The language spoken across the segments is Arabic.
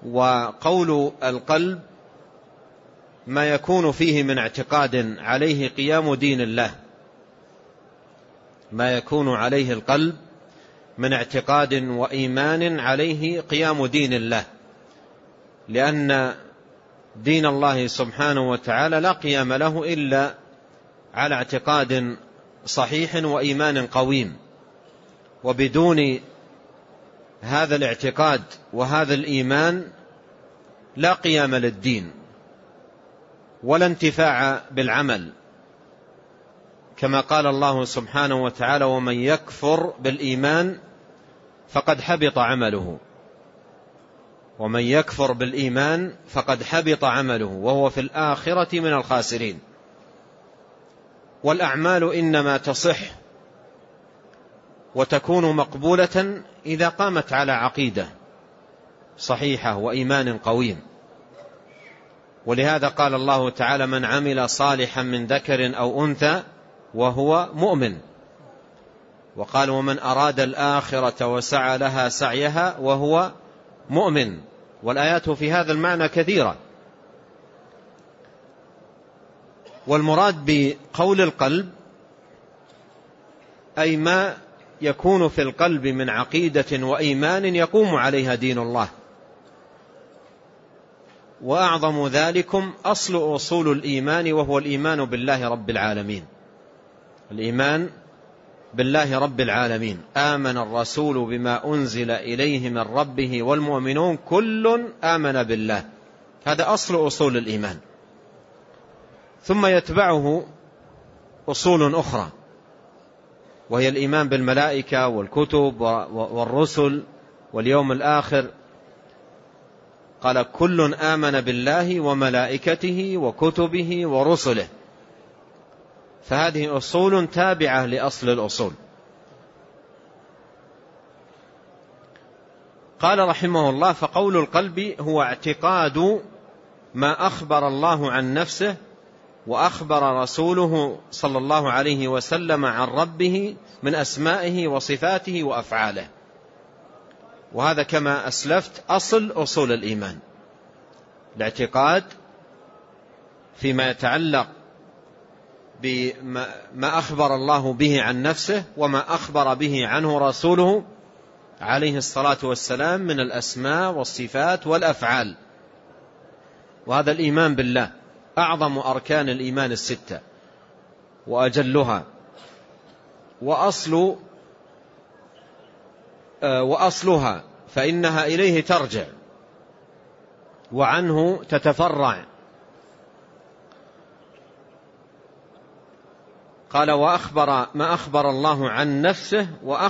وقول القلب ما يكون فيه من اعتقاد عليه قيام دين الله، ما يكون عليه القلب من اعتقاد وإيمان عليه قيام دين الله، لأن دين الله سبحانه وتعالى لا قيام له إلا على اعتقاد صحيح وإيمان قويم، وبدون هذا الاعتقاد وهذا الإيمان لا قيام للدين ولا انتفاع بالعمل، كما قال الله سبحانه وتعالى: ومن يكفر بالإيمان فقد حبط عمله، ومن يكفر بالإيمان فقد حبط عمله وهو في الآخرة من الخاسرين. والأعمال إنما تصح وتكون مقبولة إذا قامت على عقيدة صحيحة وإيمان قويم. ولهذا قال الله تعالى: من عمل صالحا من ذكر أو أنثى وهو مؤمن. وقال: ومن أراد الآخرة وسعى لها سعيها وهو مؤمن. والآيات في هذا المعنى كثيرة. والمراد بقول القلب أي ما يكون في القلب من عقيدة وإيمان يقوم عليها دين الله. وأعظم ذلكم أصل أصول الإيمان، وهو الإيمان بالله رب العالمين. الإيمان بالله رب العالمين: آمن الرسول بما أنزل إليه من ربه والمؤمنون كل آمن بالله. هذا أصل أصول الإيمان. ثم يتبعه أصول أخرى، وهي الإيمان بالملائكة والكتب والرسل واليوم الآخر. قال: كل آمن بالله وملائكته وكتبه ورسله. فهذه أصول تابعة لأصل الأصول. قال رحمه الله: فقول القلب هو اعتقاد ما أخبر الله عن نفسه وأخبر رسوله صلى الله عليه وسلم عن ربه من أسمائه وصفاته وأفعاله. وهذا كما أسلفت أصل الإيمان، الاعتقاد فيما يتعلق بما أخبر الله به عن نفسه وما أخبر به عنه رسوله عليه الصلاة والسلام من الأسماء والصفات والأفعال. وهذا الإيمان بالله أعظم أركان الإيمان الستة وأجلها، وأصلها فإنها إليه ترجع وعنه تتفرع. قال: وأخبر ما أخبر الله عن نفسه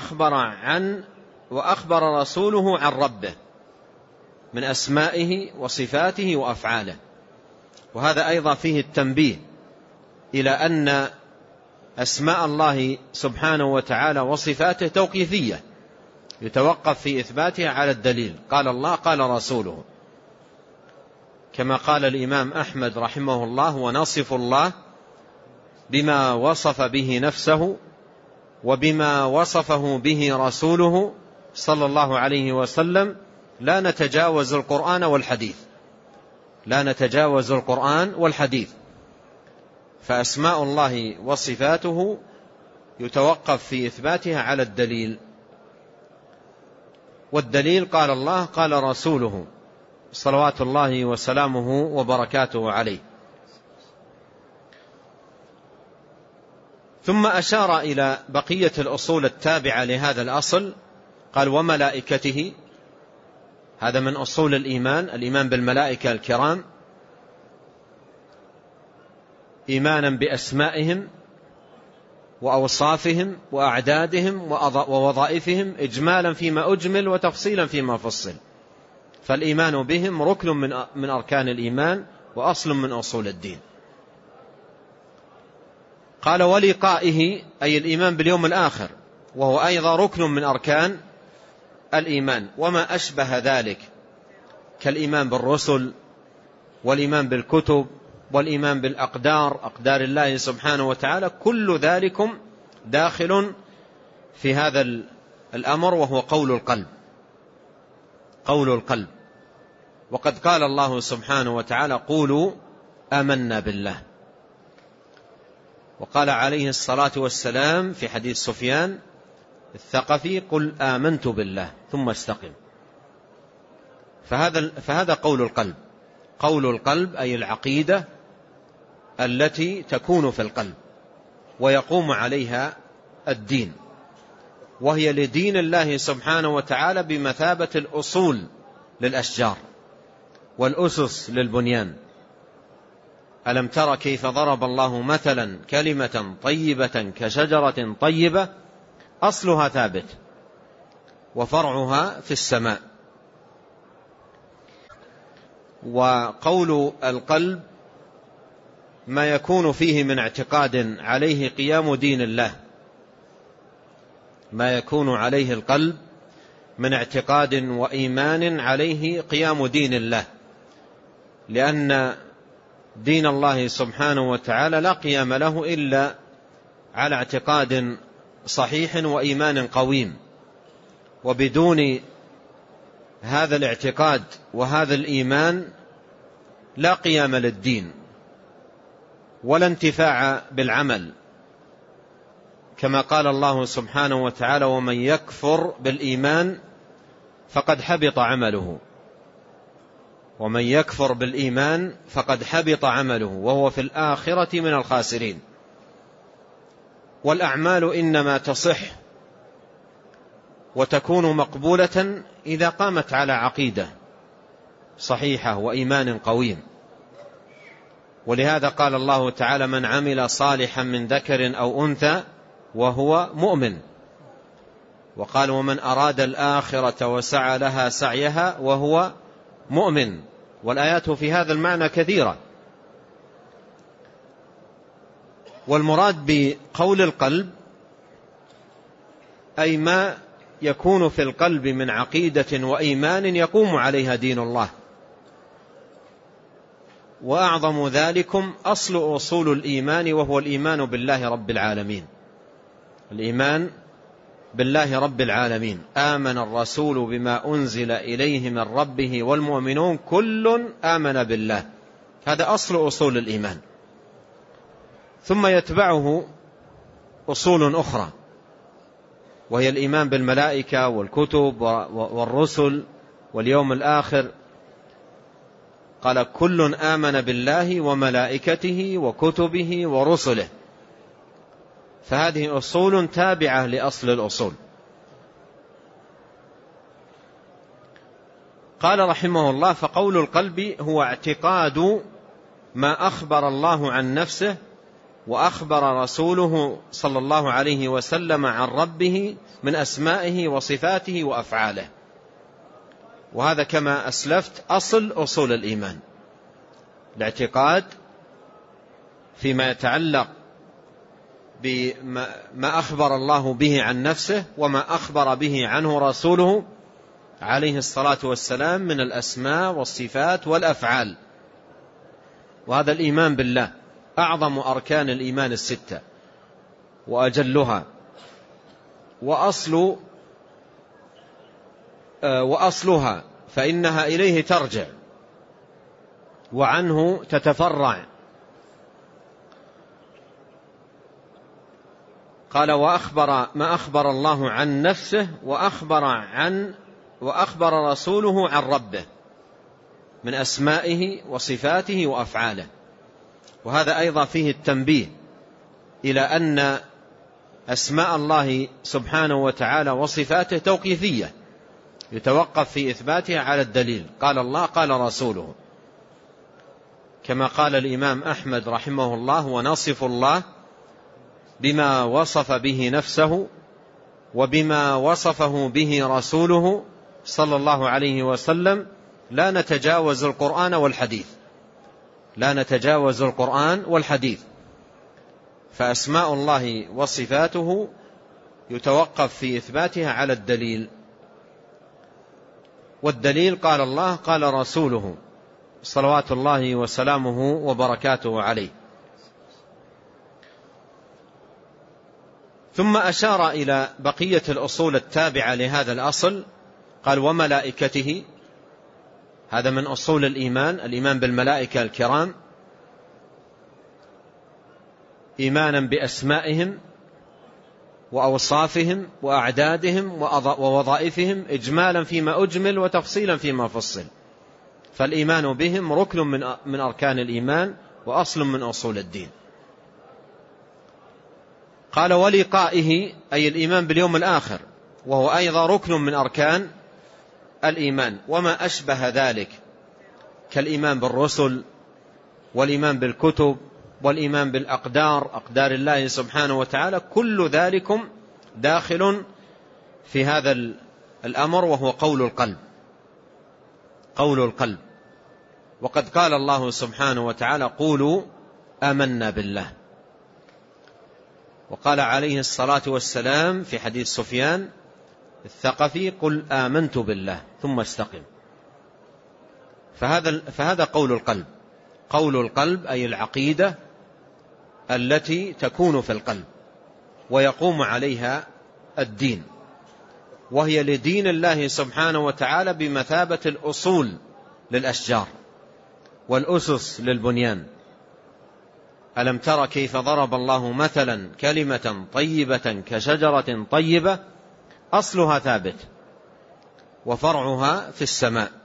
وأخبر رسوله عن ربه من أسمائه وصفاته وأفعاله. وهذا أيضا فيه التنبيه إلى أن أسماء الله سبحانه وتعالى وصفاته توقيفية، يتوقف في إثباتها على الدليل، قال الله قال رسوله، كما قال الإمام أحمد رحمه الله: ونصف الله بما وصف به نفسه وبما وصفه به رسوله صلى الله عليه وسلم، لا نتجاوز القرآن والحديث. لا نتجاوز القرآن والحديث. فأسماء الله وصفاته يتوقف في إثباتها على الدليل، والدليل قال الله قال رسوله صلوات الله وسلامه وبركاته عليه. ثم أشار إلى بقية الأصول التابعة لهذا الأصل، قال: وملائكته. هذا من أصول الإيمان، الإيمان بالملائكة الكرام، إيمانا بأسمائهم وأوصافهم وأعدادهم ووظائفهم، إجمالا فيما أجمل وتفصيلا فيما فصل. فالإيمان بهم ركن من أركان الإيمان وأصل من أصول الدين. قال: ولقائه، أي الإيمان باليوم الآخر، وهو أيضا ركن من أركان الإيمان، وما أشبه ذلك كالإيمان بالرسل والإيمان بالكتب والإيمان بالأقدار، أقدار الله سبحانه وتعالى، كل ذلكم داخل في هذا الأمر، وهو قول القلب. قول القلب. وقد قال الله سبحانه وتعالى قولوا آمنا بالله. وقال عليه الصلاة والسلام في حديث سفيان الثقفي قل آمنت بالله ثم استقم. فهذا قول القلب. قول القلب أي العقيدة التي تكون في القلب ويقوم عليها الدين، وهي لدين الله سبحانه وتعالى بمثابة الأصول للأشجار والأسس للبنيان. ألم تر كيف ضرب الله مثلا كلمة طيبة كشجرة طيبة أصلها ثابت وفرعها في السماء. وقول القلب ما يكون فيه من اعتقاد عليه قيام دين الله، ما يكون عليه القلب من اعتقاد وإيمان عليه قيام دين الله، لأن دين الله سبحانه وتعالى لا قيام له إلا على اعتقاد صحيح وإيمان قويم، وبدون هذا الاعتقاد وهذا الإيمان لا قيام للدين ولا انتفاع بالعمل، كما قال الله سبحانه وتعالى ومن يكفر بالإيمان فقد حبط عمله، ومن يكفر بالإيمان فقد حبط عمله وهو في الآخرة من الخاسرين. والأعمال إنما تصح وتكون مقبولة إذا قامت على عقيدة صحيحة وإيمان قويم. ولهذا قال الله تعالى من عمل صالحا من ذكر أو أنثى وهو مؤمن، وقال ومن أراد الآخرة وسعى لها سعيها وهو مؤمن. والآيات في هذا المعنى كثيرة. والمراد بقول القلب أي ما يكون في القلب من عقيدة وإيمان يقوم عليها دين الله. وأعظم ذلكم أصل أصول الإيمان وهو الإيمان بالله رب العالمين. الإيمان بالله رب العالمين. آمن الرسول بما أنزل إليه من ربه والمؤمنون كل آمن بالله. هذا أصل أصول الإيمان. ثم يتبعه أصول أخرى وهي الإيمان بالملائكة والكتب والرسل واليوم الآخر. قال كل آمن بالله وملائكته وكتبه ورسله. فهذه أصول تابعة لأصل الأصول. قال رحمه الله فقول القلب هو اعتقاد ما أخبر الله عن نفسه وأخبر رسوله صلى الله عليه وسلم عن ربه من أسمائه وصفاته وأفعاله. وهذا كما أسلفت أصول الإيمان، الاعتقاد فيما يتعلق بما أخبر الله به عن نفسه وما أخبر به عنه رسوله عليه الصلاة والسلام من الأسماء والصفات والأفعال. وهذا الإيمان بالله أعظم أركان الإيمان الستة وأجلها، وأصلها فإنها إليه ترجع وعنه تتفرع. قال وأخبر ما أخبر الله عن نفسه وأخبر رسوله عن ربه من أسمائه وصفاته وأفعاله. وهذا أيضا فيه التنبيه إلى أن أسماء الله سبحانه وتعالى وصفاته توقيفية، يتوقف في إثباتها على الدليل، قال الله قال رسوله، كما قال الإمام أحمد رحمه الله ونصف الله بما وصف به نفسه وبما وصفه به رسوله صلى الله عليه وسلم لا نتجاوز القرآن والحديث، لا نتجاوز القرآن والحديث. فأسماء الله وصفاته يتوقف في إثباتها على الدليل، والدليل قال الله قال رسوله صلوات الله وسلامه وبركاته عليه. ثم أشار إلى بقية الأصول التابعة لهذا الأصل، قال وملائكته. هذا من أصول الإيمان، الإيمان بالملائكة الكرام، إيمانا بأسمائهم وأوصافهم وأعدادهم ووظائفهم، إجمالا فيما أجمل وتفصيلا فيما فصل. فالإيمان بهم ركن من أركان الإيمان وأصل من أصول الدين. قال ولقائه أي الإيمان باليوم الآخر، وهو أيضا ركن من أركان الإيمان، وما أشبه ذلك كالإيمان بالرسل والإيمان بالكتب والإيمان بالأقدار، أقدار الله سبحانه وتعالى، كل ذلكم داخل في هذا الأمر، وهو قول القلب. قول القلب. وقد قال الله سبحانه وتعالى قولوا آمنا بالله. وقال عليه الصلاة والسلام في حديث سفيان الثقفي قل آمنت بالله ثم استقم. فهذا قول القلب. قول القلب أي العقيدة التي تكون في القلب ويقوم عليها الدين، وهي لدين الله سبحانه وتعالى بمثابة الأصول للأشجار والأسس للبنيان. ألم تر كيف ضرب الله مثلا كلمة طيبة كشجرة طيبة أصلها ثابت وفرعها في السماء